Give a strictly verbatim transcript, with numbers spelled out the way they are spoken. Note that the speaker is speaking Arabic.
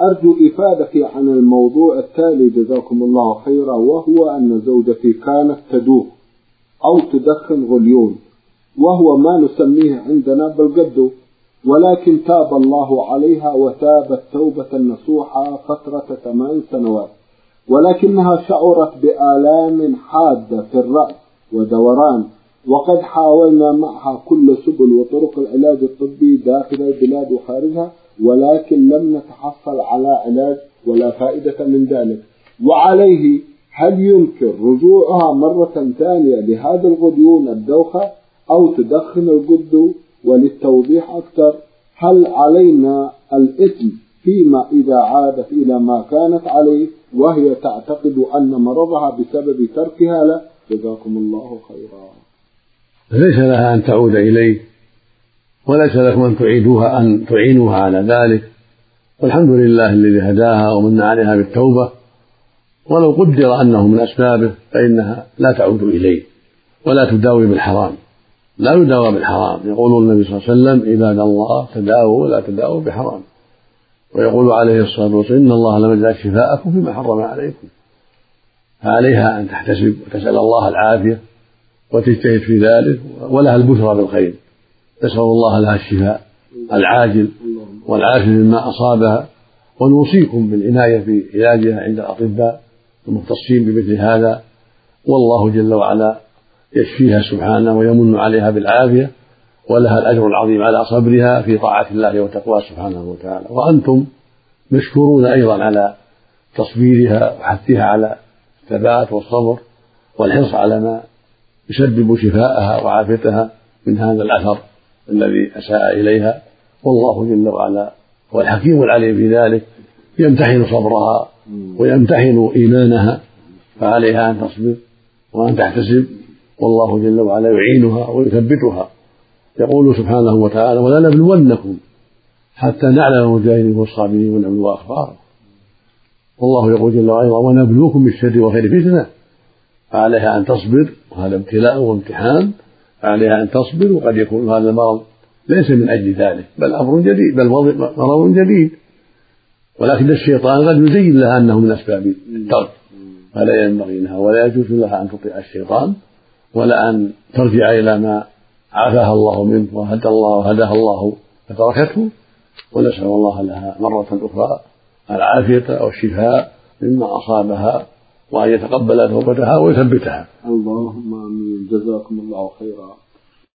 أرجو إفادتي عن الموضوع التالي جزاكم الله خيرا، وهو أن زوجتي كانت تدوخ أو تدخن غليون، وهو ما نسميه عندنا بالقدو، ولكن تاب الله عليها وتابت توبة نصوحة فترة ثمان سنوات، ولكنها شعرت بآلام حادة في الرأس ودوران، وقد حاولنا معها كل سبل وطرق العلاج الطبي داخل البلاد وخارجها، ولكن لم نتحصل على علاج ولا فائدة من ذلك. وعليه هل يمكن رجوعها مرة ثانية لهذا الغليون الدوخة أو تدخن القدو؟ وللتوضيح أكثر، هل علينا الإثم فيما إذا عادت إلى ما كانت عليه وهي تعتقد أن مرضها بسبب تركها له؟ جزاكم الله خيرا. ليس لها أن تعود إليه، وليس لكم أن تعيدوها أن تعينوها على ذلك، والحمد لله الذي هداها ومن عليها بالتوبة، ولو قدر أنه من أسبابه فإنها لا تعود إليه ولا تداوي بالحرام، لا يداوى بالحرام. يقول النبي صلى الله عليه وسلم: عباد الله تداووا ولا تداووا بحرام. ويقول عليه الصلاة والسلام: إن الله لم يجعل شفاءكم فيما حرم عليكم. فعليها أن تحتسب وتسأل الله العافية وتجتهد في ذلك، ولها البشرى بالخير، نسأل الله لها الشفاء العاجل والعافية مما أصابها، ونوصيكم بالعناية في علاجها عند الأطباء المختصين بمثل هذا، والله جل وعلا يشفيها سبحانه ويمن عليها بالعافية، ولها الأجر العظيم على صبرها في طاعة الله وتقواه سبحانه وتعالى. وأنتم مشكورون أيضا على تصبيرها وحثها على الثبات والصبر والحرص على ما يسبب شفاءها وعافيتها من هذا الأثر الذي أساء إليها، والله جل وعلا هو الحكيم العليم في ذلك، يمتحن صبرها ويمتحن إيمانها، فعليها أن تصبر وأن تحتسب، والله جل وعلا يعينها ويثبتها. يقول سبحانه وتعالى: ولنبلونكم حتى نعلم المجاهدين والصابرين ونبلو أخبارهم. والله يقول جل وعلا: ونبلوكم بالشر والخير فتنة. فعليها أن تصبر، وهذا ابتلاء وامتحان، فعليها أن تصبر، وقد يكون هذا المرض ليس من أجل ذلك، بل أمر جديد، بل مرض جديد، ولكن الشيطان قد يزين لها أنه من أسباب الترك، فلا ينبغي لها ولا يجوز لها أن تطيع الشيطان، ولا أن ترجع إلى ما عافاها الله منه وهدى الله وهداها الله فتركته. ونسأل الله لها مرة أخرى العافية والشفاء مما أصابها، وأن يتقبل توبتها ويثبتها. اللهم آمين. جزاكم الله خيرا.